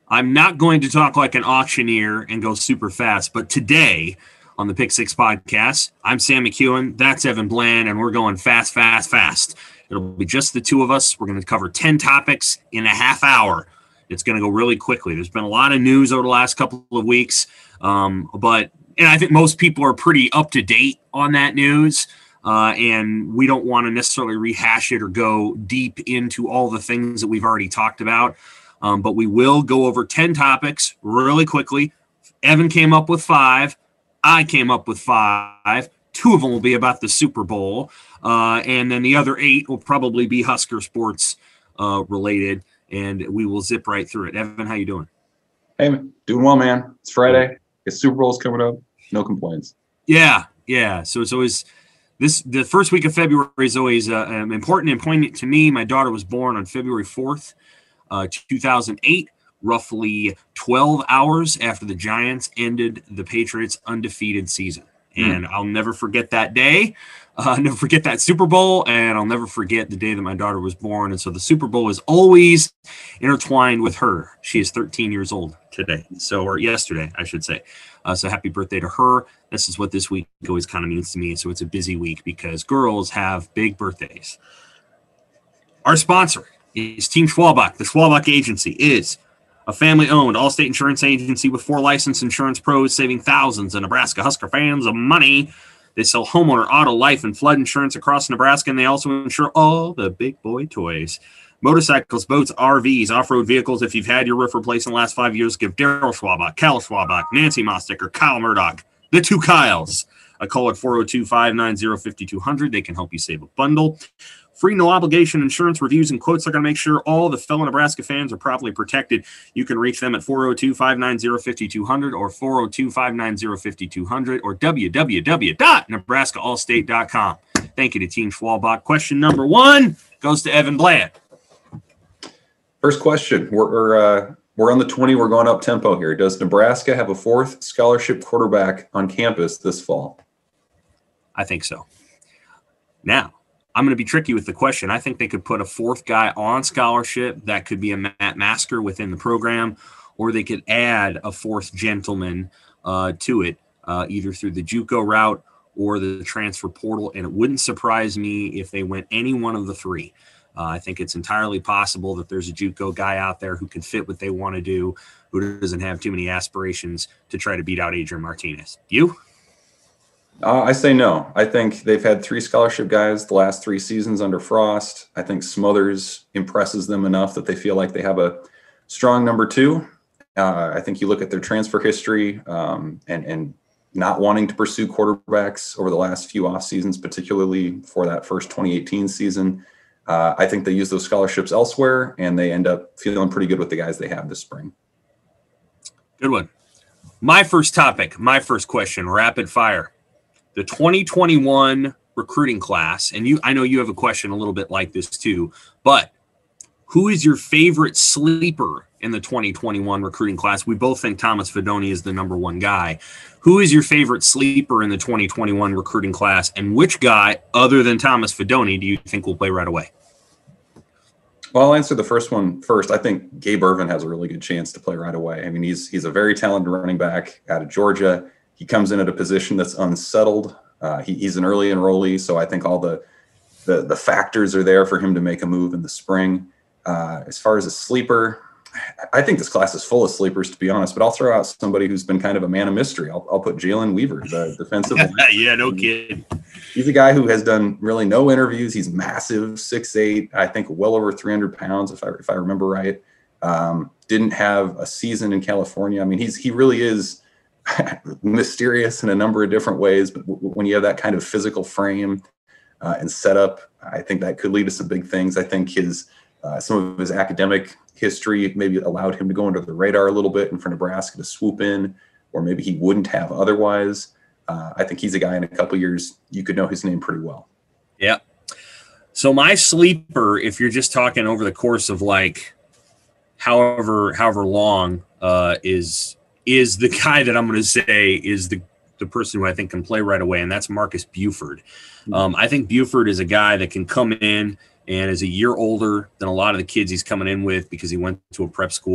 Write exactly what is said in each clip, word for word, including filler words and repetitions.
I'm not going to talk like an auctioneer and go super fast, but today on the Pick Six podcast, I'm Sam McEwen, that's Evan Bland, and we're going fast, fast, fast. It'll be just the two of us. We're going to cover ten topics in a half hour. It's going to go really quickly. There's been a lot of news over the last couple of weeks, um, but and I think most people are pretty up to date on that news, uh, and we don't want to necessarily rehash it or go deep into all the things that we've already talked about. Um, but we will go over ten topics really quickly. Evan came up with five. I came up with five. Two of them will be about the Super Bowl. Uh, and then the other eight will probably be Husker sports uh, related. And we will zip right through it. Evan, how you doing? Hey, man. Doing well, man. It's Friday. The Super Bowl's coming up. No complaints. Yeah, yeah. So it's always this. The first week of February is always uh, um, important and poignant to me. My daughter was born on February fourth. Uh, two thousand eight, roughly twelve hours after the Giants ended the Patriots' undefeated season. And mm. I'll never forget that day. Uh, I'll never forget that Super Bowl, and I'll never forget the day that my daughter was born. And so the Super Bowl is always intertwined with her. She is thirteen years old today, so or yesterday, I should say. Uh, so happy birthday to her. This is what this week always kind of means to me. So it's a busy week because girls have big birthdays. Our sponsor is Team Schwalbach. The Schwalbach Agency is a family-owned all-state insurance agency with four licensed insurance pros saving thousands of Nebraska Husker fans of money. They sell homeowner, auto, life, and flood insurance across Nebraska, and they also insure all the big boy toys. Motorcycles, boats, R Vs, off-road vehicles. If you've had your roof replaced in the last five years, give Daryl Schwalbach, Cal Schwalbach, Nancy Mostick, or Kyle Murdoch, the two Kyles, a call at four oh two, five nine zero, five two zero zero. They can help you save a bundle. Free no-obligation insurance reviews and quotes are going to make sure all the fellow Nebraska fans are properly protected. You can reach them at four oh two, five nine zero, five two zero zero or four oh two, five nine zero, five two zero zero or w w w dot nebraska allstate dot com. Thank you to Team Schwalbach. Question number one goes to Evan Bland. First question. We're we're, uh, we're on the twenty. We're going up tempo here. Does Nebraska have a fourth scholarship quarterback on campus this fall? I think so. Now, I'm going to be tricky with the question. I think they could put a fourth guy on scholarship. That could be a Matt Masker within the program, or they could add a fourth gentleman uh, to it, uh, either through the JUCO route or the transfer portal. And it wouldn't surprise me if they went any one of the three. Uh, I think it's entirely possible that there's a JUCO guy out there who can fit what they want to do, who doesn't have too many aspirations to try to beat out Adrian Martinez. You? Uh, I say no. I think they've had three scholarship guys the last three seasons under Frost. I think Smothers impresses them enough that they feel like they have a strong number two. Uh, I think you look at their transfer history um, and, and not wanting to pursue quarterbacks over the last few off seasons, particularly for that first twenty eighteen season. Uh, I think they use those scholarships elsewhere, and they end up feeling pretty good with the guys they have this spring. Good one. My first topic, my first question, rapid fire. The twenty twenty-one recruiting class, and you, I know you have a question a little bit like this too, but who is your favorite sleeper in the twenty twenty-one recruiting class? We both think Thomas Fidone is the number one guy. Who is your favorite sleeper in the twenty twenty-one recruiting class, and which guy, other than Thomas Fidone, do you think will play right away? Well, I'll answer the first one first. I think Gabe Ervin has a really good chance to play right away. I mean, he's he's a very talented running back out of Georgia. He comes in at a position that's unsettled. Uh, he, he's an early enrollee, so I think all the, the the factors are there for him to make a move in the spring. Uh, as far as a sleeper, I think this class is full of sleepers, to be honest, but I'll throw out somebody who's been kind of a man of mystery. I'll, I'll put Jalen Weaver, the defensive line. Yeah, no kid. He's a guy who has done really no interviews. He's massive, six eight, I think well over three hundred pounds, if I if I remember right. Um, didn't have a season in California. I mean, he's he really is mysterious in a number of different ways, but w- when you have that kind of physical frame uh, and setup, I think that could lead to some big things. I think his uh, some of his academic history maybe allowed him to go under the radar a little bit and for Nebraska to swoop in, or maybe he wouldn't have otherwise. Uh, I think he's a guy in a couple years you could know his name pretty well. Yeah. So my sleeper, if you're just talking over the course of like however however long, uh, is is the guy that I'm going to say is the, the person who I think can play right away, and that's Marcus Buford. Um, I think Buford is a guy that can come in and is a year older than a lot of the kids he's coming in with because he went to a prep school.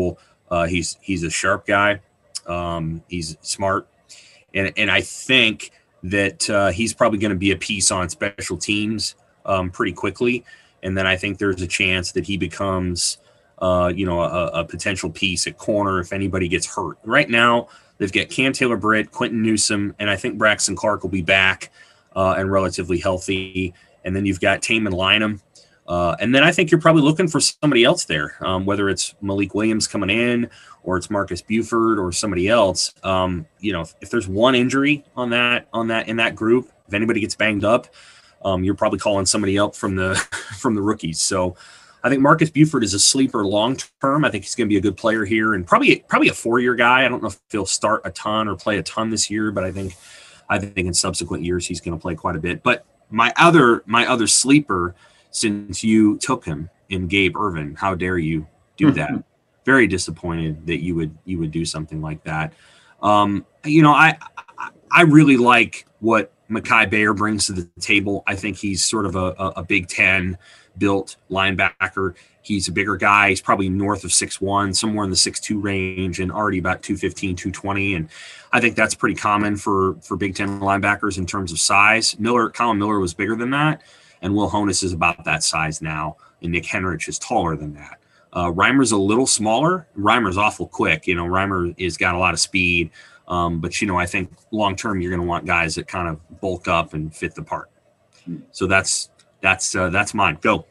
Uh, he's he's a sharp guy. Um, he's smart, and and I think that uh, he's probably going to be a piece on special teams um, pretty quickly. And then I think there's a chance that he becomes, uh, you know, a, a potential piece at corner if anybody gets hurt. Right now, they've got Cam Taylor-Britt, Quentin Newsome, and I think Braxton Clark will be back uh, and relatively healthy. And then you've got Taman Lynham. Uh, and then I think you're probably looking for somebody else there, um, whether it's Malik Williams coming in or it's Marcus Buford or somebody else. Um, you know, if, if there's one injury on that on that in that group, if anybody gets banged up, um, you're probably calling somebody up from the from the rookies. So I think Marcus Buford is a sleeper long term. I think he's going to be a good player here and probably probably a four year guy. I don't know if he'll start a ton or play a ton this year, but I think I think in subsequent years he's going to play quite a bit. But my other my other sleeper, since you took him in Gabe Ervin, how dare you do that? Very disappointed that you would you would do something like that. Um, you know, I I really like what Mekhi Bayer brings to the table. I think he's sort of a, a, a Big Ten built linebacker. He's a bigger guy. He's probably north of six one, somewhere in the six two range, and already about two fifteen, two twenty. And I think that's pretty common for, for Big Ten linebackers in terms of size. Miller, Colin Miller was bigger than that, and Will Honus is about that size now, and Nick Henrich is taller than that. Uh, Reimer's a little smaller. Reimer's awful quick. You know, Reimer has got a lot of speed. Um, but, you know, I think long-term you're going to want guys that kind of bulk up and fit the part. So that's that's uh, that's mine. Go.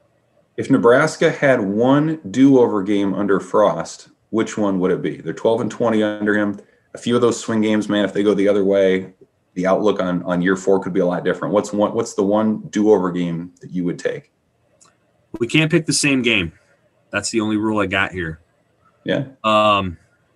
If Nebraska had one do-over game under Frost, which one would it be? They're twelve and twenty under him. A few of those swing games, man, if they go the other way, the outlook on, on year four could be a lot different. What's one? What's the one do-over game that you would take? We can't pick the same game. That's the only rule I got here. Yeah. Um.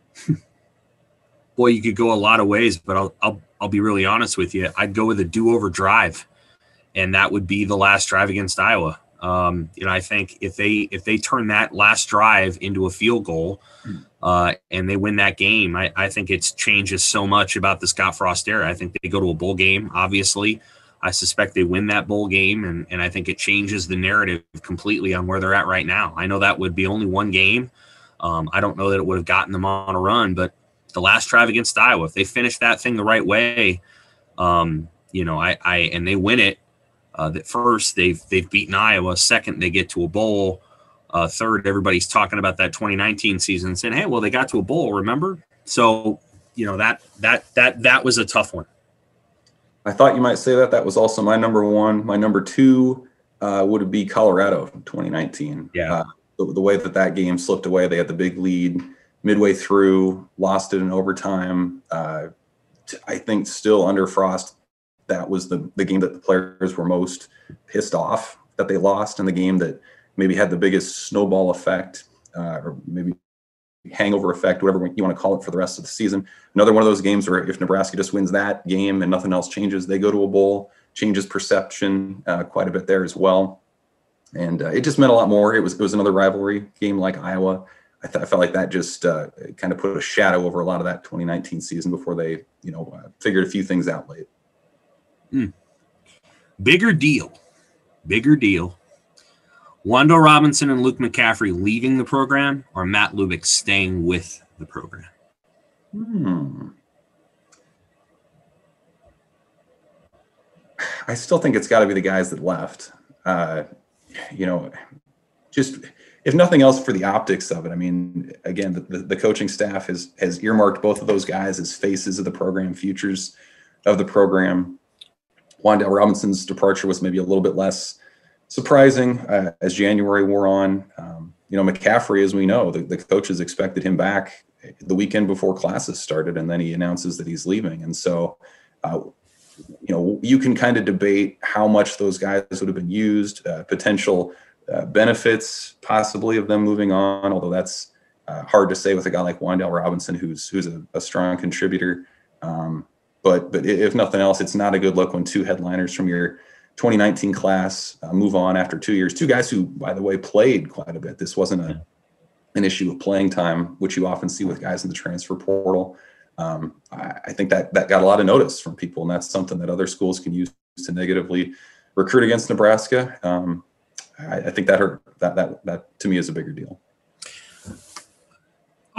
Boy, you could go a lot of ways, but I'll I'll I'll be really honest with you. I'd go with a do-over drive, and that would be the last drive against Iowa. Um, you know, I think if they if they turn that last drive into a field goal, uh, and they win that game, I, I think it changes so much about the Scott Frost era. I think they go to a bowl game. Obviously, I suspect they win that bowl game, and and I think it changes the narrative completely on where they're at right now. I know that would be only one game. Um, I don't know that it would have gotten them on a run, but the last drive against Iowa, if they finish that thing the right way, um, you know, I, I and they win it. Uh, that first, they've they've beaten Iowa. Second, they get to a bowl. Uh, third, everybody's talking about that twenty nineteen season and saying, "Hey, well, they got to a bowl, remember?" So, you know, that that that that was a tough one. I thought you might say that. That was also my number one. My number two uh, would be Colorado in twenty nineteen. Yeah, uh, the, the way that that game slipped away, they had the big lead midway through, lost it in overtime. Uh, I think still under Frost, that was the, the game that the players were most pissed off that they lost, and the game that maybe had the biggest snowball effect, uh, or maybe hangover effect, whatever you want to call it, for the rest of the season. Another one of those games where if Nebraska just wins that game and nothing else changes, they go to a bowl, changes perception uh, quite a bit there as well. And uh, it just meant a lot more. It was, it was another rivalry game like Iowa. I, th- I felt like that just uh, kind of put a shadow over a lot of that twenty nineteen season before they, you know, uh, figured a few things out late. Mm. Bigger deal, bigger deal. Wando Robinson and Luke McCaffrey leaving the program, or Matt Lubick staying with the program? Hmm. I still think it's got to be the guys that left. Uh, you know, just if nothing else for the optics of it. I mean, again, the, the, the coaching staff has has earmarked both of those guys as faces of the program, futures of the program. Wandale Robinson's departure was maybe a little bit less surprising uh, as January wore on. Um, you know, McCaffrey, as we know, the, the coaches expected him back the weekend before classes started, and then he announces that he's leaving. And so, uh, you know, you can kind of debate how much those guys would have been used, uh, potential uh, benefits possibly of them moving on, although that's uh, hard to say with a guy like Wandale Robinson, who's who's a, a strong contributor. Um, but but if nothing else, it's not a good look when two headliners from your twenty nineteen class uh, move on after two years. Two guys who, by the way, played quite a bit. This wasn't a, an issue of playing time, which you often see with guys in the transfer portal. Um, I, I think that that got a lot of notice from people, and that's something that other schools can use to negatively recruit against Nebraska. Um, I, I think that hurt. That that that to me is a bigger deal.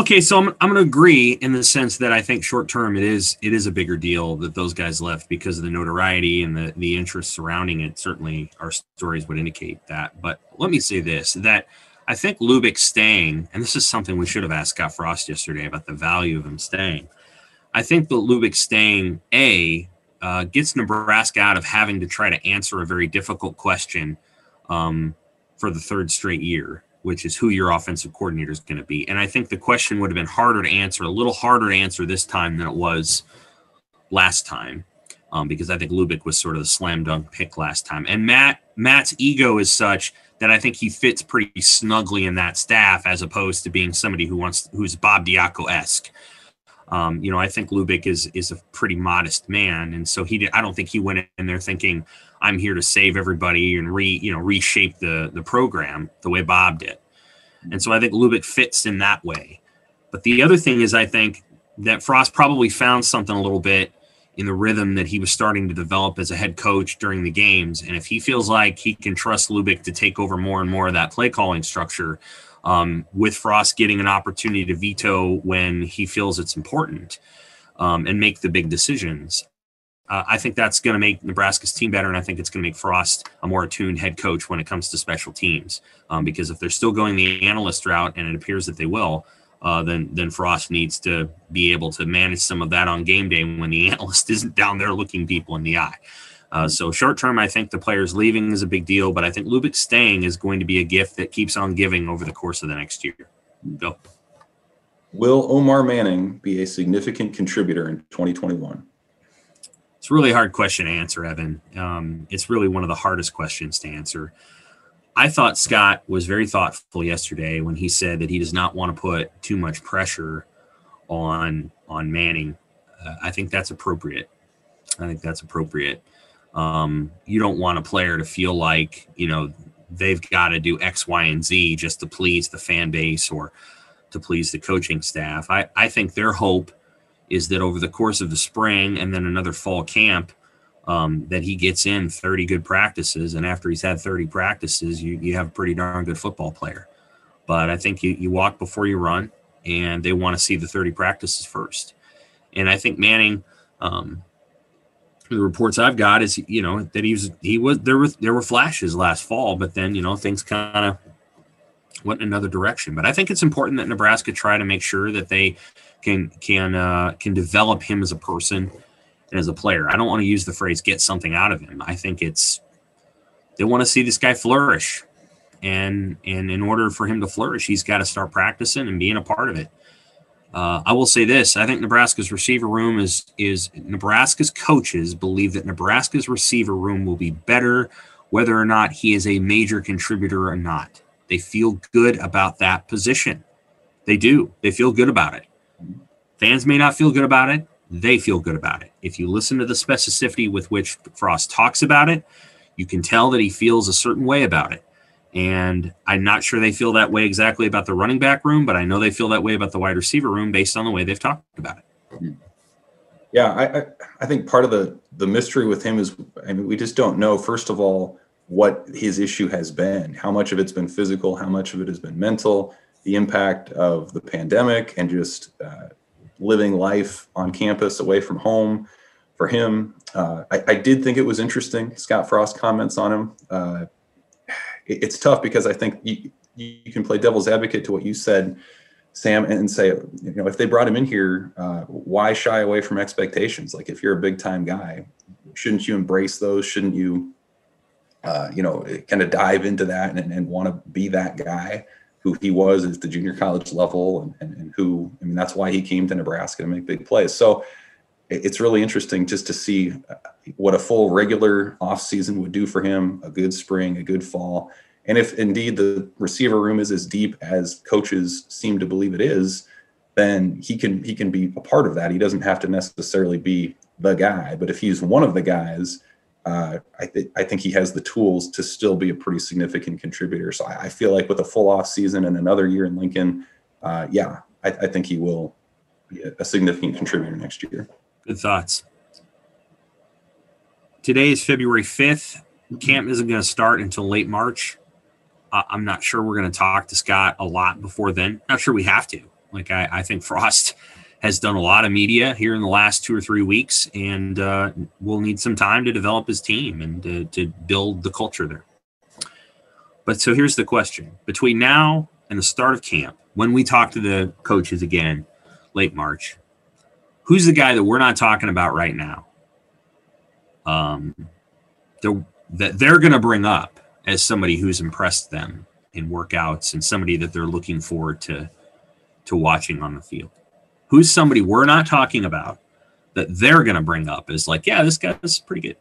Okay, so I'm I'm going to agree in the sense that I think short term it is it is a bigger deal that those guys left because of the notoriety and the the interest surrounding it. Certainly, our stories would indicate that. But let me say this: that I think Lubick staying, and this is something we should have asked Scott Frost yesterday about the value of him staying. I think that Lubick staying a uh, gets Nebraska out of having to try to answer a very difficult question um, for the third straight year, which is who your offensive coordinator is going to be. And I think the question would have been harder to answer, a little harder to answer this time than it was last time, um, because I think Lubick was sort of the slam dunk pick last time. And Matt Matt's ego is such that I think he fits pretty snugly in that staff as opposed to being somebody who wants who's Bob Diaco-esque. Um, you know, I think Lubick is is a pretty modest man, and so he did. I don't think he went in there thinking I'm here to save everybody and re you know reshape the the program the way Bob did. And so I think Lubick fits in that way. But the other thing is I think that Frost probably found something a little bit in the rhythm that he was starting to develop as a head coach during the games. And if he feels like he can trust Lubick to take over more and more of that play calling structure, um, with Frost getting an opportunity to veto when he feels it's important um, and make the big decisions, Uh, I think that's going to make Nebraska's team better, and I think it's going to make Frost a more attuned head coach when it comes to special teams. Um, because if they're still going the analyst route, and it appears that they will, uh, then then Frost needs to be able to manage some of that on game day when the analyst isn't down there looking people in the eye. Uh, so short term, I think the players leaving is a big deal, but I think Lubick staying is going to be a gift that keeps on giving over the course of the next year. Go. Will Omar Manning be a significant contributor in twenty twenty-one? It's a really hard question to answer, Evan. Um, it's really one of the hardest questions to answer. I thought Scott was very thoughtful yesterday when he said that he does not want to put too much pressure on on Manning. Uh, I think that's appropriate. I think that's appropriate. Um, you don't want a player to feel like, you know, they've got to do X, Y, and Z just to please the fan base or to please the coaching staff. I, I think their hope is that over the course of the spring and then another fall camp, um, that he gets in thirty good practices. And after he's had thirty practices, you, you have a pretty darn good football player. But I think you, you walk before you run, and they want to see the thirty practices first. And I think Manning, um, the reports I've got is, you know, that he was, he was, there were, there were flashes last fall, but then, you know, things kind of went in another direction. But I think it's important that Nebraska try to make sure that they can, can, uh, can develop him as a person and as a player. I don't want to use the phrase get something out of him. I think it's, they want to see this guy flourish. And, and in order for him to flourish, he's got to start practicing and being a part of it. Uh, I will say this. I think Nebraska's receiver room is, is Nebraska's coaches believe that Nebraska's receiver room will be better whether or not he is a major contributor or not. They feel good about that position. They do. They feel good about it. Fans may not feel good about it. They feel good about it. If you listen to the specificity with which Frost talks about it, you can tell that he feels a certain way about it. And I'm not sure they feel that way exactly about the running back room, but I know they feel that way about the wide receiver room based on the way they've talked about it. Yeah, I, I, I think part of the, the mystery with him is, I mean, we just don't know, first of all, what his issue has been, how much of it's been physical, how much of it has been mental, the impact of the pandemic and just uh, living life on campus away from home for him. Uh, I, I did think it was interesting, Scott Frost comments on him. Uh, It's tough because I think you, you can play devil's advocate to what you said, Sam, and say, you know, if they brought him in here, uh, why shy away from expectations? Like, if you're a big time guy, shouldn't you embrace those? Shouldn't you, uh, you know, kind of dive into that and, and want to be that guy who he was at the junior college level and, and, and who, I mean, that's why he came to Nebraska to make big plays. So it's really interesting just to see what a full regular offseason would do for him, a good spring, a good fall. And if indeed the receiver room is as deep as coaches seem to believe it is, then he can he can be a part of that. He doesn't have to necessarily be the guy. But if he's one of the guys, uh, I, th- I think he has the tools to still be a pretty significant contributor. So I, I feel like with a full offseason and another year in Lincoln, uh, yeah, I, I think he will be a, a significant contributor next year. Good thoughts. Today is February fifth. Camp isn't going to start until late March. Uh, I'm not sure we're going to talk to Scott a lot before then. Not sure we have to. Like I, I think Frost has done a lot of media here in the last two or three weeks, and uh, will need some time to develop his team and to, to build the culture there. But so here's the question. Between now and the start of camp, when we talk to the coaches again, late March, who's the guy that we're not talking about right now um, they're, that they're going to bring up as somebody who's impressed them in workouts and somebody that they're looking forward to, to watching on the field? Who's somebody we're not talking about that they're going to bring up as like, yeah, this guy's pretty good?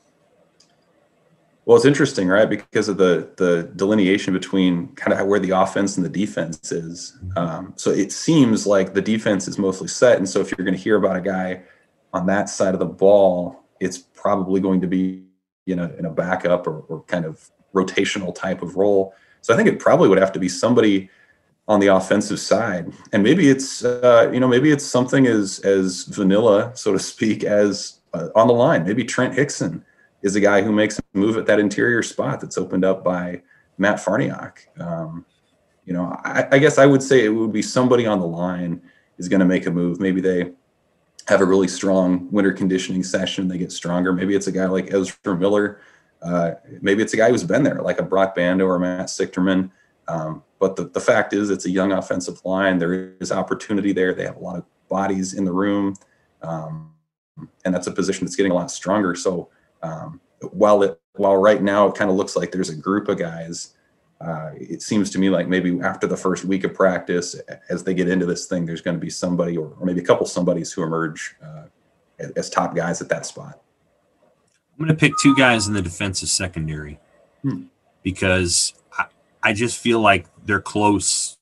Well, it's interesting, right? Because of the the delineation between kind of where the offense and the defense is. Um, so it seems like the defense is mostly set. And so if you're going to hear about a guy on that side of the ball, it's probably going to be, you know, in a backup or, or kind of rotational type of role. So I think it probably would have to be somebody on the offensive side. And maybe it's, uh, you know, maybe it's something as, as vanilla, so to speak, as uh, on the line. Maybe Trent Hickson is a guy who makes a move at that interior spot that's opened up by Matt Farniok. Um, you know, I, I guess I would say it would be somebody on the line is going to make a move. Maybe they have a really strong winter conditioning session. They get stronger. Maybe it's a guy like Ezra Miller. Uh, maybe it's a guy who's been there, like a Brock Bando or Matt Sichterman. Um, but the, the fact is, it's a young offensive line. There is opportunity there. They have a lot of bodies in the room. Um, and that's a position that's getting a lot stronger. So um, while it, while right now it kind of looks like there's a group of guys, uh, it seems to me like maybe after the first week of practice, as they get into this thing, there's going to be somebody or, or maybe a couple somebodies who emerge uh, as, as top guys at that spot. I'm going to pick two guys in the defensive secondary hmm. because I, I just feel like they're close.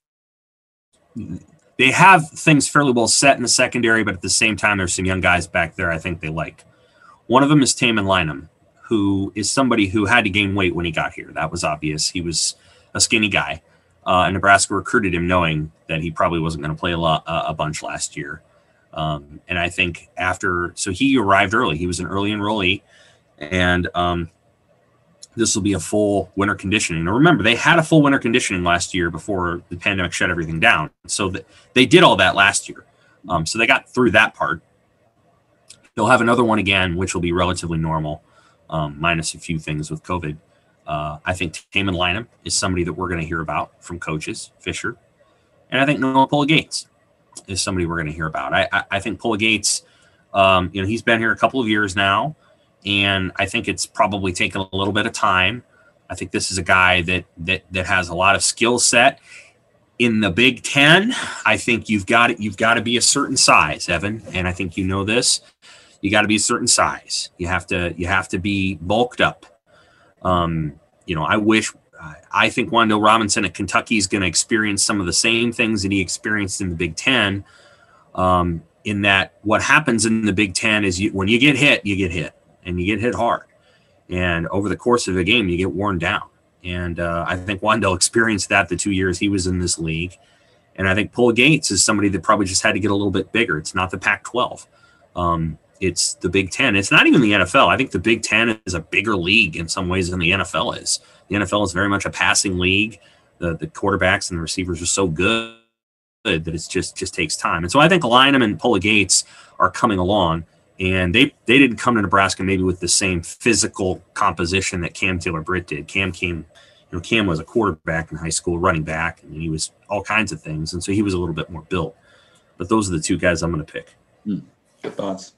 They have things fairly well set in the secondary, but at the same time, there's some young guys back there I think they like. One of them is Taman Lynham, who is somebody who had to gain weight when he got here. That was obvious. He was a skinny guy. Uh, and Nebraska recruited him knowing that he probably wasn't going to play a, lot, uh, a bunch last year. Um, and I think after – so he arrived early. He was an early enrollee. And um, this will be a full winter conditioning. Now, remember, they had a full winter conditioning last year before the pandemic shut everything down. So th- they did all that last year. Um, so they got through that part. They'll have another one again, which will be relatively normal, um, minus a few things with COVID. Uh, I think Taman Lynham is somebody that we're going to hear about from coaches, Fisher. And I think Noah Pulligates is somebody we're going to hear about. I, I, I think Pulligates, um, you know, he's been here a couple of years now. And I think it's probably taken a little bit of time. I think this is a guy that that that has a lot of skill set. In the Big Ten, I think you've got it. You've got to be a certain size, Evan, and I think you know this. You got to be a certain size. You have to you have to be bulked up. Um, you know, I wish. I think Wan'Dale Robinson at Kentucky is going to experience some of the same things that he experienced in the Big Ten. Um, in that, what happens in the Big Ten is you, when you get hit, you get hit. And you get hit hard. And over the course of a game, you get worn down. And uh, I think Wan'Dale experienced that the two years he was in this league. And I think Pulligates is somebody that probably just had to get a little bit bigger. It's not the Pac twelve. Um, it's the Big Ten. It's not even the N F L. I think the Big Ten is a bigger league in some ways than the N F L is. The N F L is very much a passing league. The, the quarterbacks and the receivers are so good that it's just, just takes time. And so I think Lynham and Pulligates are coming along. And they they didn't come to Nebraska maybe with the same physical composition that Cam Taylor-Britt did. Cam came, you know, Cam was a quarterback in high school, running back, and he was all kinds of things. And so he was a little bit more built. But those are the two guys I'm going to pick. Hmm. Good thoughts.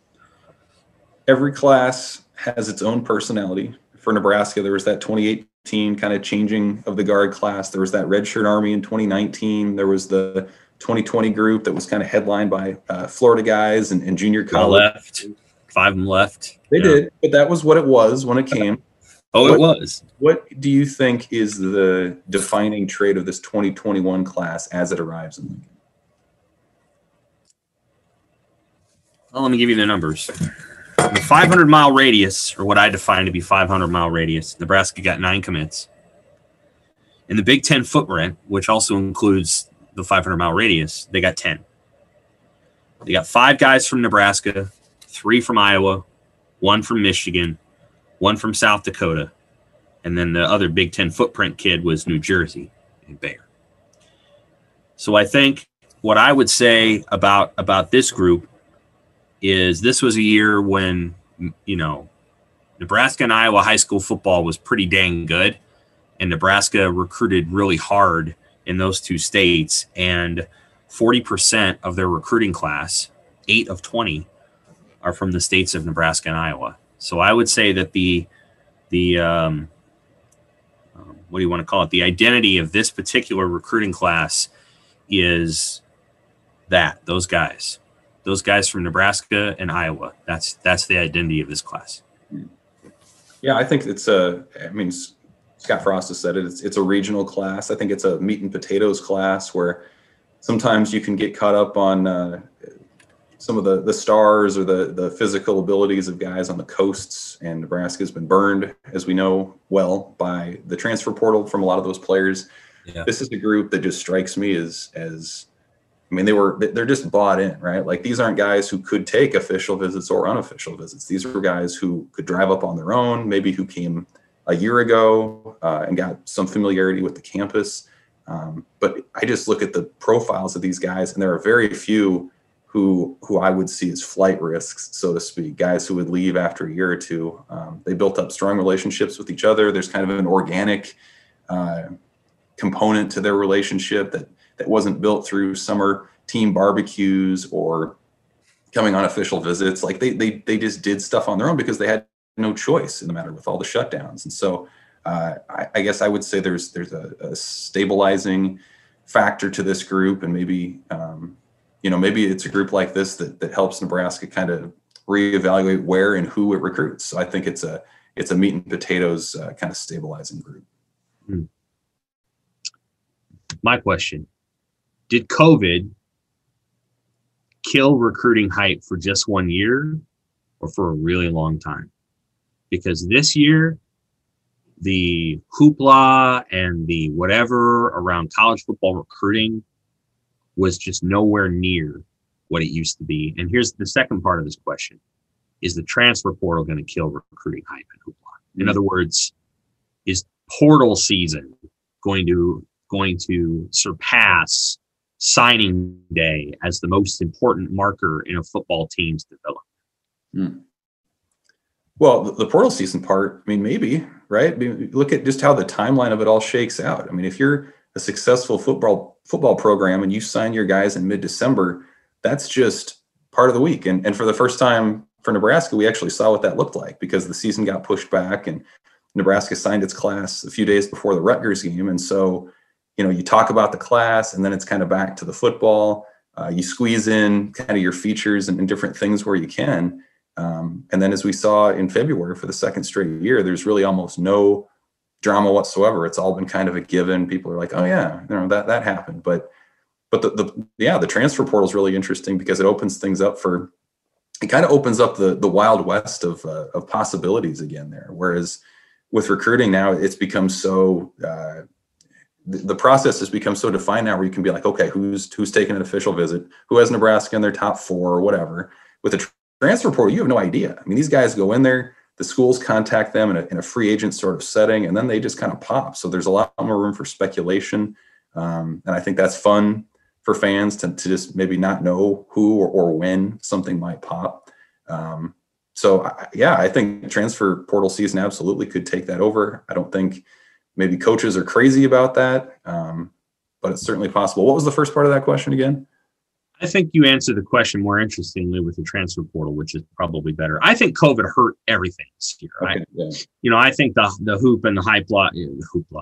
Every class has its own personality. For Nebraska, there was that twenty eighteen kind of changing of the guard class. There was that redshirt army in twenty nineteen. There was the twenty twenty group that was kind of headlined by uh, Florida guys and, and junior college. Left. Five of them left. They yeah. did, but that was what it was when it came. Oh, what, it was. What do you think is the defining trait of this twenty twenty-one class as it arrives in Lincoln? Well, let me give you the numbers. The five hundred mile radius, or what I define to be five hundred mile radius, Nebraska got nine commits. In the Big Ten footprint, which also includes the five hundred mile radius, they got ten. They got five guys from Nebraska, three from Iowa, one from Michigan, one from South Dakota, and then the other Big Ten footprint kid was New Jersey and Bayer. So I think what I would say about about this group is this was a year when, you know, Nebraska and Iowa high school football was pretty dang good, and Nebraska recruited really hard in those two states, and forty percent of their recruiting class, eight of twenty, are from the states of Nebraska and Iowa. So I would say that the the um, um, what do you want to call it? The identity of this particular recruiting class is that those guys, those guys from Nebraska and Iowa. That's that's the identity of this class. Yeah, I think it's a. I mean, Scott Frost has said it. It's it's a regional class. I think it's a meat and potatoes class where sometimes you can get caught up on uh, some of the the stars or the the physical abilities of guys on the coasts, and Nebraska's been burned, as we know well, by the transfer portal from a lot of those players. Yeah. This is a group that just strikes me as as I mean, they were they're just bought in, right? Like, these aren't guys who could take official visits or unofficial visits. These are guys who could drive up on their own, maybe who came a year ago uh, and got some familiarity with the campus. Um, but I just look at the profiles of these guys, and there are very few who who I would see as flight risks, so to speak, guys who would leave after a year or two. Um, they built up strong relationships with each other. There's kind of an organic uh, component to their relationship that that wasn't built through summer team barbecues or coming on official visits. Like, they they they just did stuff on their own because they had no choice in the matter with all the shutdowns. And so uh, I, I guess I would say there's there's a, a stabilizing factor to this group, and maybe um, you know maybe it's a group like this that that helps Nebraska kind of reevaluate where and who it recruits. So I think it's a it's a meat and potatoes uh, kind of stabilizing group. Hmm. My question. Did COVID kill recruiting hype for just one year or for a really long time? Because this year, the hoopla and the whatever around college football recruiting was just nowhere near what it used to be. And here's the second part of this question. Is the transfer portal going to kill recruiting hype and hoopla? In mm-hmm. other words, is portal season going to going to surpass signing day as the most important marker in a football team's development? Hmm. Well, the, the portal season part, I mean, maybe, right? I mean, look at just how the timeline of it all shakes out. I mean, if you're a successful football football program and you sign your guys in mid-December, that's just part of the week. And, and for the first time for Nebraska, we actually saw what that looked like, because the season got pushed back and Nebraska signed its class a few days before the Rutgers game. And so, you know, you talk about the class and then it's kind of back to the football. Uh, you squeeze in kind of your features and, and different things where you can. Um, and then as we saw in February for the second straight year, there's really almost no drama whatsoever. It's all been kind of a given. People are like, oh yeah, you know, that, that happened. But, but the, the, yeah, the transfer portal is really interesting because it opens things up for, it kind of opens up the, the wild west of, uh, of possibilities again there. Whereas with recruiting now, it's become so, uh, the process has become so defined now where you can be like, okay, who's who's taking an official visit, who has Nebraska in their top four or whatever. With a transfer portal, you have no idea. I mean, these guys go in there, the schools contact them in a, in a free agent sort of setting, and then they just kind of pop. So there's a lot more room for speculation. Um, and I think that's fun for fans to, to just maybe not know who or, or when something might pop. Um, so, I, yeah, I think transfer portal season absolutely could take that over. I don't think maybe coaches are crazy about that, um, but it's certainly possible. What was the first part of that question again? I think you answered the question more interestingly with the transfer portal, which is probably better. I think COVID hurt everything this year. Okay, I, yeah. You know, I think the the hoop and the hype law, the hoopla,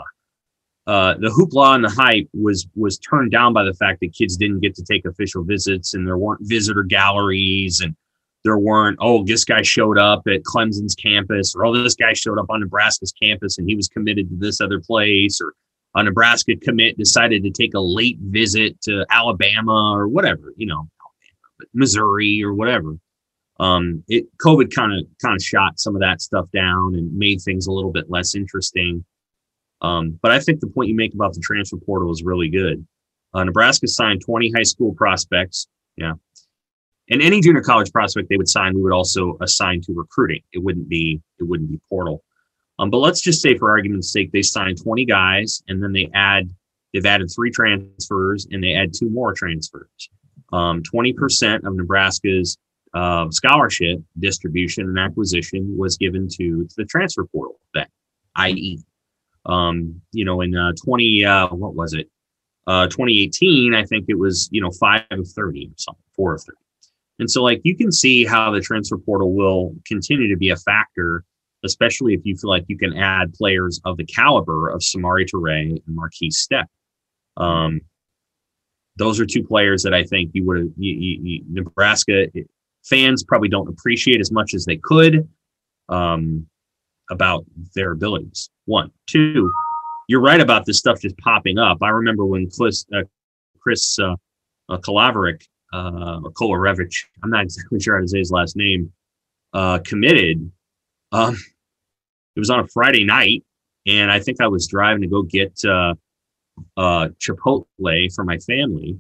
uh, the hoopla and the hype was was turned down by the fact that kids didn't get to take official visits, and there weren't visitor galleries, and there weren't, oh, this guy showed up at Clemson's campus, or oh, this guy showed up on Nebraska's campus and he was committed to this other place, or a Nebraska commit decided to take a late visit to Alabama or whatever, you know, Missouri or whatever. Um, it COVID kind of kind of shot some of that stuff down and made things a little bit less interesting. Um, but I think the point you make about the transfer portal is really good. Uh, Nebraska signed twenty high school prospects. Yeah. And any junior college prospect they would sign, we would also assign to recruiting. It wouldn't be, it wouldn't be portal. Um, but let's just say, for argument's sake, they signed twenty guys, and then they add They've added three transfers, and they add two more transfers. Um, twenty percent of Nebraska's uh, scholarship distribution and acquisition was given to, to the transfer portal, that that is, um, you know, in uh, twenty, uh, what was it? Uh, twenty eighteen, I think it was, you know, five of thirty or something, four of thirty. And so, like, you can see how the transfer portal will continue to be a factor, especially if you feel like you can add players of the caliber of Samori Toure and Marquise Stepp. Um, those are two players that I think you would have, you, you, you, Nebraska fans probably don't appreciate as much as they could um, about their abilities. One. Two, you're right about this stuff just popping up. I remember when Chris, uh, Chris uh, uh, Kolarevich, uh, or Kolarevich, I'm not exactly sure how to say his last name, uh, committed. Um, it was on a Friday night, and I think I was driving to go get uh, uh, Chipotle for my family.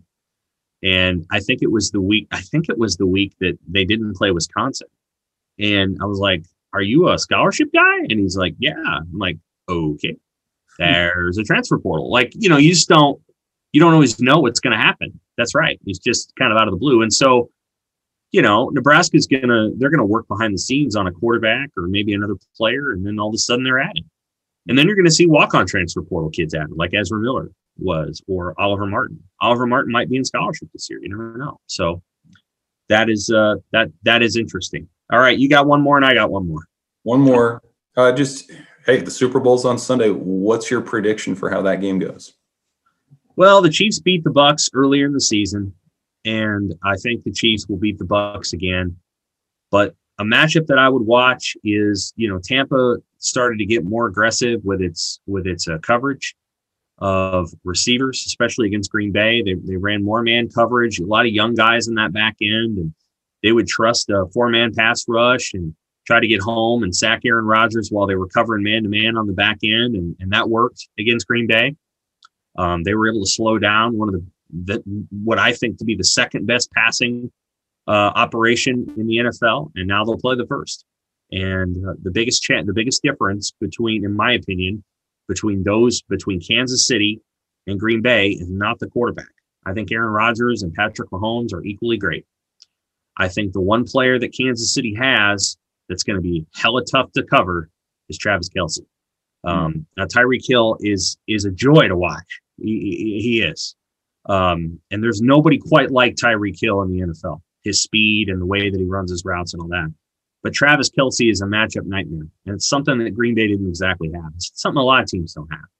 And I think it was the week, I think it was the week that they didn't play Wisconsin. And I was like, "Are you a scholarship guy?" And he's like, "Yeah." I'm like, "Okay, there's a transfer portal." Like, you know, you just don't, you don't always know what's going to happen. That's right. It's just kind of out of the blue. And so, you know, Nebraska's going to, they're going to work behind the scenes on a quarterback or maybe another player. And then all of a sudden they're adding. And then you're going to see walk-on transfer portal kids added, like Ezra Miller was, or Oliver Martin. Oliver Martin might be in scholarship this year. You never know. So that is, uh, that, that is interesting. All right. You got one more and I got one more. One more. Uh, just, hey, the Super Bowl's on Sunday. What's your prediction for how that game goes? Well, the Chiefs beat the Bucs earlier in the season, and I think the Chiefs will beat the Bucs again. But a matchup that I would watch is, you know, Tampa started to get more aggressive with its with its uh, coverage of receivers, especially against Green Bay. They they ran more man coverage, a lot of young guys in that back end, and they would trust a four-man pass rush and try to get home and sack Aaron Rodgers while they were covering man-to-man on the back end, and, and that worked against Green Bay. Um, they were able to slow down one of the, the what I think to be the second best passing uh, operation in the N F L, and now they'll play the first. And uh, the biggest cha- the biggest difference between, in my opinion, between those between Kansas City and Green Bay is not the quarterback. I think Aaron Rodgers and Patrick Mahomes are equally great. I think the one player that Kansas City has that's going to be hella tough to cover is Travis Kelce. Um, now Tyreek Hill is is a joy to watch. He, he, he is. Um, and there's nobody quite like Tyreek Hill in the N F L. His speed and the way that he runs his routes and all that. But Travis Kelce is a matchup nightmare. And it's something that Green Bay didn't exactly have. It's something a lot of teams don't have.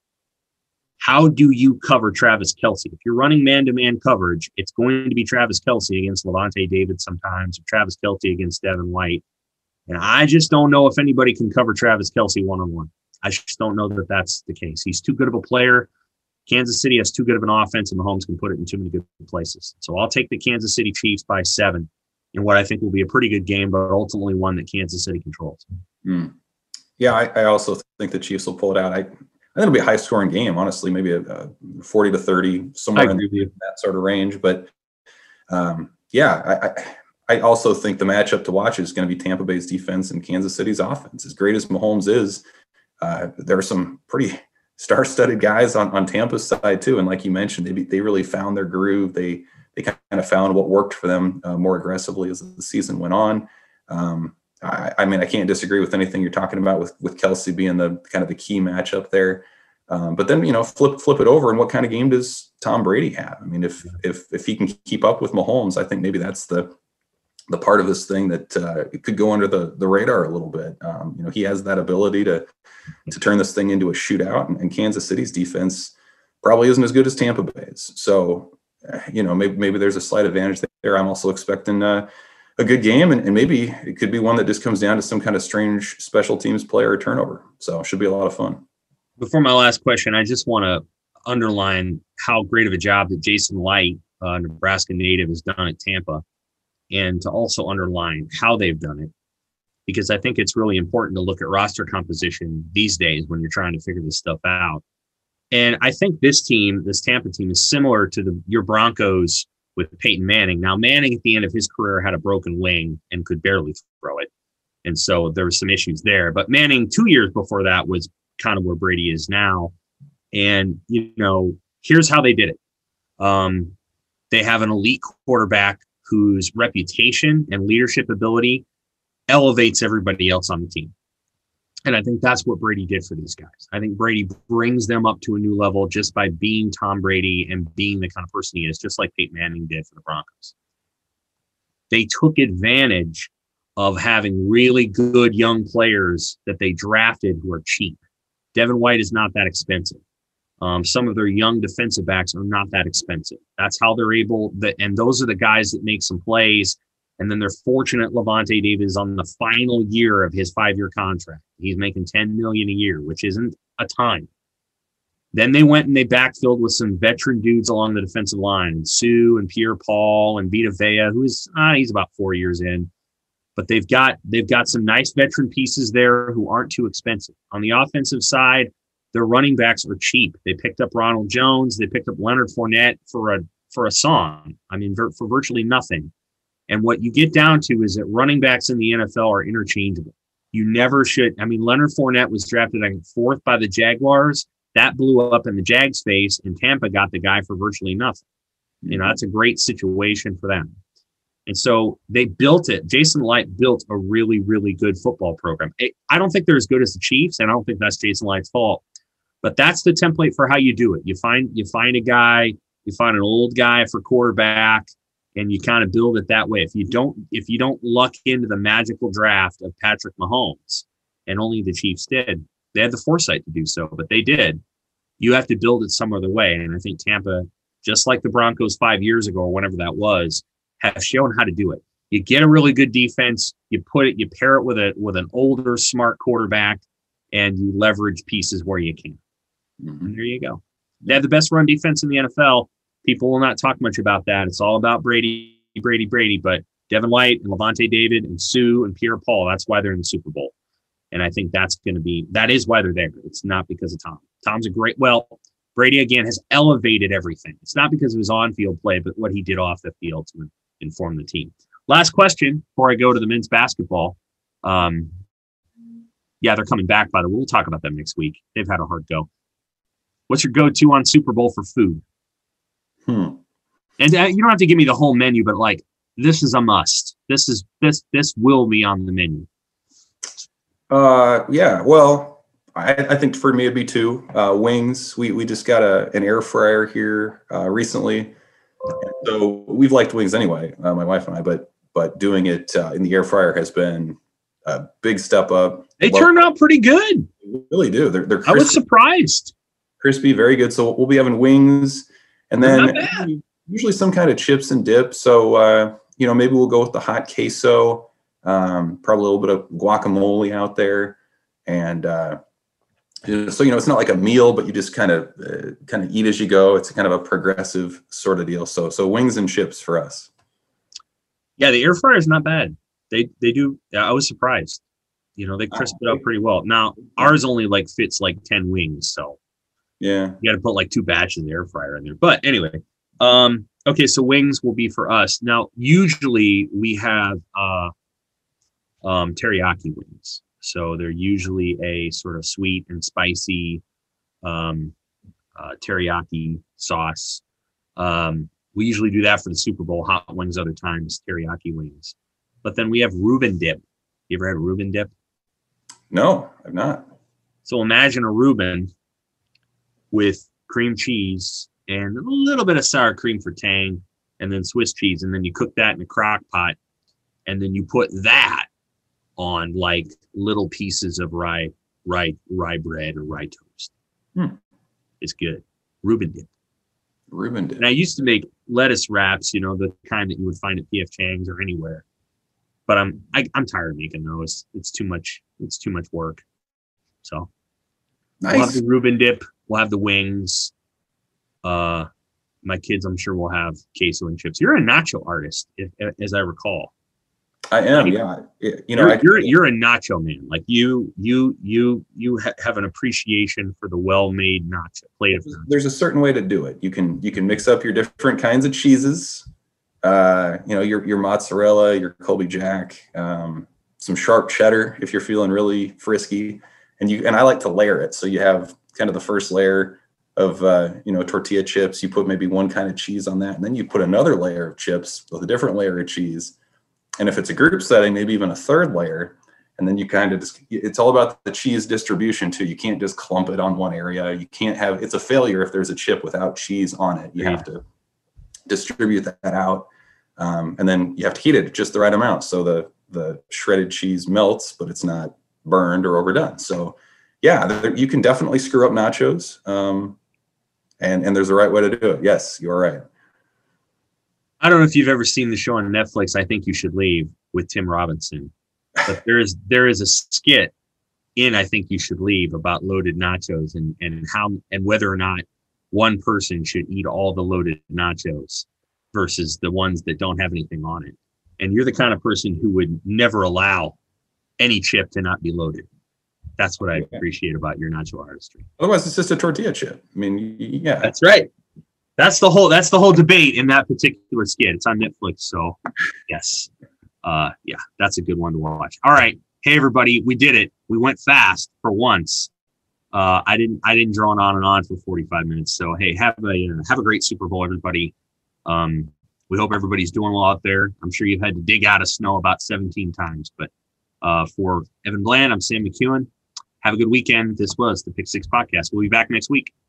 How do you cover Travis Kelce? If you're running man-to-man coverage, it's going to be Travis Kelce against Levante David sometimes, or Travis Kelce against Devin White. And I just don't know if anybody can cover Travis Kelce one-on-one. I just don't know that that's the case. He's too good of a player. Kansas City has too good of an offense, and Mahomes can put it in too many good places. So I'll take the Kansas City Chiefs by seven in what I think will be a pretty good game, but ultimately one that Kansas City controls. Mm. Yeah, I, I also think the Chiefs will pull it out. I, I think it'll be a high-scoring game, honestly, maybe a, a forty to thirty, somewhere in that sort of range. But, um, yeah, I, I, I also think the matchup to watch is going to be Tampa Bay's defense and Kansas City's offense. As great as Mahomes is, uh, there are some pretty – star-studded guys on, on Tampa's side too. And like you mentioned, they they really found their groove. They they kind of found what worked for them uh, more aggressively as the season went on. Um, I, I mean, I can't disagree with anything you're talking about with, with Kelce being the kind of the key matchup there. Um, but then, you know, flip flip it over, and what kind of game does Tom Brady have? I mean, if if if he can keep up with Mahomes, I think maybe that's the the part of this thing that uh, it could go under the the radar a little bit. Um, you know, he has that ability to to turn this thing into a shootout, and, and Kansas City's defense probably isn't as good as Tampa Bay's. So, uh, you know, maybe maybe there's a slight advantage there. I'm also expecting uh, a good game, and, and maybe it could be one that just comes down to some kind of strange special teams play or turnover. So it should be a lot of fun. Before my last question, I just want to underline how great of a job that Jason Light, uh, Nebraska native, has done at Tampa, and to also underline how they've done it, because I think it's really important to look at roster composition these days when you're trying to figure this stuff out. And I think this team, this Tampa team, is similar to the your Broncos with Peyton Manning. Now, Manning at the end of his career had a broken wing and could barely throw it. And so there were some issues there. But Manning, two years before that, was kind of where Brady is now. And, you know, here's how they did it. Um, they have an elite quarterback whose reputation and leadership ability elevates everybody else on the team. And I think that's what Brady did for these guys. I think Brady brings them up to a new level just by being Tom Brady and being the kind of person he is, just like Peyton Manning did for the Broncos. They took advantage of having really good young players that they drafted who are cheap. Devin White is not that expensive. Um, some of their young defensive backs are not that expensive. That's how they're able, that, and those are the guys that make some plays. And then they're fortunate Lavonte David is on the final year of his five-year contract. He's making ten million dollars a year, which isn't a ton. Then they went and they backfilled with some veteran dudes along the defensive line, and Sue and Pierre Paul and Vita Vea, who's ah, he's about four years in. But they've got they've got some nice veteran pieces there who aren't too expensive. On the offensive side, their running backs are cheap. They picked up Ronald Jones. They picked up Leonard Fournette for a for a song. I mean, for virtually nothing. And what you get down to is that running backs in the N F L are interchangeable. You never should. I mean, Leonard Fournette was drafted, I think, fourth by the Jaguars. That blew up in the Jags' face, and Tampa got the guy for virtually nothing. You know, that's a great situation for them. And so they built it. Jason Light built a really, really good football program. I don't think they're as good as the Chiefs, and I don't think that's Jason Light's fault. But that's the template for how you do it. You find you find a guy, you find an old guy for quarterback, and you kind of build it that way. If you don't, if you don't luck into the magical draft of Patrick Mahomes, and only the Chiefs did, they had the foresight to do so, but they did. You have to build it some other way. And I think Tampa, just like the Broncos five years ago or whenever that was, have shown how to do it. You get a really good defense, you put it, you pair it with a with an older, smart quarterback, and you leverage pieces where you can. Mm-hmm. And there you go. They have the best run defense in the N F L. People will not talk much about that. It's all about Brady, Brady, Brady. But Devin White and Lavonte David and Sue and Pierre Paul, that's why they're in the Super Bowl. And I think that's going to be, that is why they're there. It's not because of Tom. Tom's a great, well, Brady, again, has elevated everything. It's not because of his on-field play, but what he did off the field to inform the team. Last question before I go to the men's basketball. Um, yeah, they're coming back, by the way. We'll talk about them next week. They've had a hard go. What's your go-to on Super Bowl for food? Hmm. And uh, you don't have to give me the whole menu, but like, this is a must. This is this this will be on the menu. Uh, yeah. Well, I, I think for me it'd be two uh, wings. We we just got a an air fryer here uh, recently, so we've liked wings anyway, uh, my wife and I. But but doing it uh, in the air fryer has been a big step up. They well, turn out pretty good. They really do. They're they're. Crispy, I was surprised. Crispy, very good. So we'll be having wings. And then usually some kind of chips and dip. So, uh, you know, maybe we'll go with the hot queso, um, probably a little bit of guacamole out there. And uh, so, you know, it's not like a meal, but you just kind of uh, kind of eat as you go. It's kind of a progressive sort of deal. So, so wings and chips for us. Yeah, the air fryer is not bad. They they do. I was surprised. You know, they crisp it up pretty well. Now, ours only like fits like ten wings. So. Yeah, you got to put like two batches of the air fryer in there. But anyway, um, okay, so wings will be for us. Now, usually we have uh, um, teriyaki wings. So they're usually a sort of sweet and spicy um, uh, teriyaki sauce. Um, we usually do that for the Super Bowl. Hot wings other times, teriyaki wings. But then we have Reuben dip. You ever had Reuben dip? No, I've not. So imagine a Reuben with cream cheese and a little bit of sour cream for tang, and then Swiss cheese, and then you cook that in a crock pot, and then you put that on like little pieces of rye, rye, rye bread or rye toast. Hmm. It's good. Reuben dip. Reuben dip. And I used to make lettuce wraps, you know, the kind that you would find at P F Chang's or anywhere. But I'm I, I'm tired of making those. It's too much. It's too much work. So nice. We'll have the Reuben dip. We'll have the wings. Uh, my kids, I'm sure, will have queso and chips. You're a nacho artist, if, as I recall. I am, yeah. You know, you're, I, you're you're a nacho man. Like you, you, you, you ha- have an appreciation for the well-made nacho plate of nacho. There's a certain way to do it. You can you can mix up your different kinds of cheeses. Uh, you know, your your mozzarella, your Colby Jack, um, some sharp cheddar if you're feeling really frisky, and you and I like to layer it. So you have kind of the first layer of uh, you know, tortilla chips. You put maybe one kind of cheese on that, and then you put another layer of chips with a different layer of cheese. And if it's a group setting, maybe even a third layer. And then you kind of just, it's all about the cheese distribution too. You can't just clump it on one area. You can't have, it's a failure if there's a chip without cheese on it. You have to distribute that out. Um, and then you have to heat it just the right amount. So the, the shredded cheese melts, but it's not burned or overdone. So yeah, there, you can definitely screw up nachos. Um, and, and there's a right way to do it. Yes, you're right. I don't know if you've ever seen the show on Netflix, I Think You Should Leave, with Tim Robinson. But there is there is a skit in I Think You Should Leave about loaded nachos and, and how and whether or not one person should eat all the loaded nachos versus the ones that don't have anything on it. And you're the kind of person who would never allow any chip to not be loaded. That's what I Okay. appreciate about your nacho artistry. Otherwise, it's just a tortilla chip. I mean, yeah. That's right. That's the whole that's the whole debate in that particular skit. It's on Netflix, so yes. Uh, yeah, that's a good one to watch. All right. Hey, everybody, we did it. We went fast for once. Uh, I didn't I didn't drone on and on for forty-five minutes. So, hey, have a uh, have a great Super Bowl, everybody. Um, we hope everybody's doing well out there. I'm sure you've had to dig out of snow about seventeen times. But uh, for Evan Bland, I'm Sam McEwen. Have a good weekend. This was the Pick Six Podcast. We'll be back next week.